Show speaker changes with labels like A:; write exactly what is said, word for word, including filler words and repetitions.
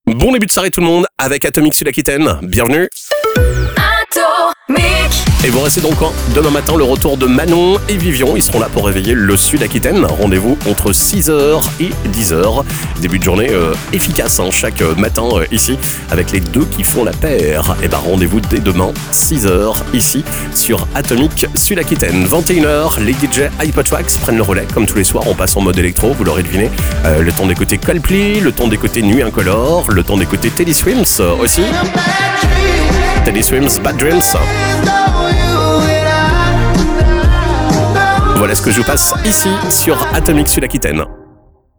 A: Bon début de soirée tout le monde avec Atomic Sud-Aquitaine. Bienvenue.
B: Atomic.
A: Et vous restez donc demain matin le retour de Manon et Vivian. Ils seront là pour réveiller le Sud-Aquitaine. Rendez-vous entre six heures et dix heures. Début de journée euh, efficace hein, chaque matin euh, ici avec les deux qui font la paire. Et ben rendez-vous dès demain six heures ici sur Atomic Sud-Aquitaine. vingt et une heures, les D J Hypertracks prennent le relais comme tous les soirs. On passe en mode électro, vous l'aurez deviné. Euh, le temps d'écouter Coldplay, le temps d'écouter Nuit Incolore, le temps d'écouter Teddy Swims euh, aussi. Teddy Swims, Bad Dreams. Voilà ce que je vous passe ici sur Atomic Sud-Aquitaine.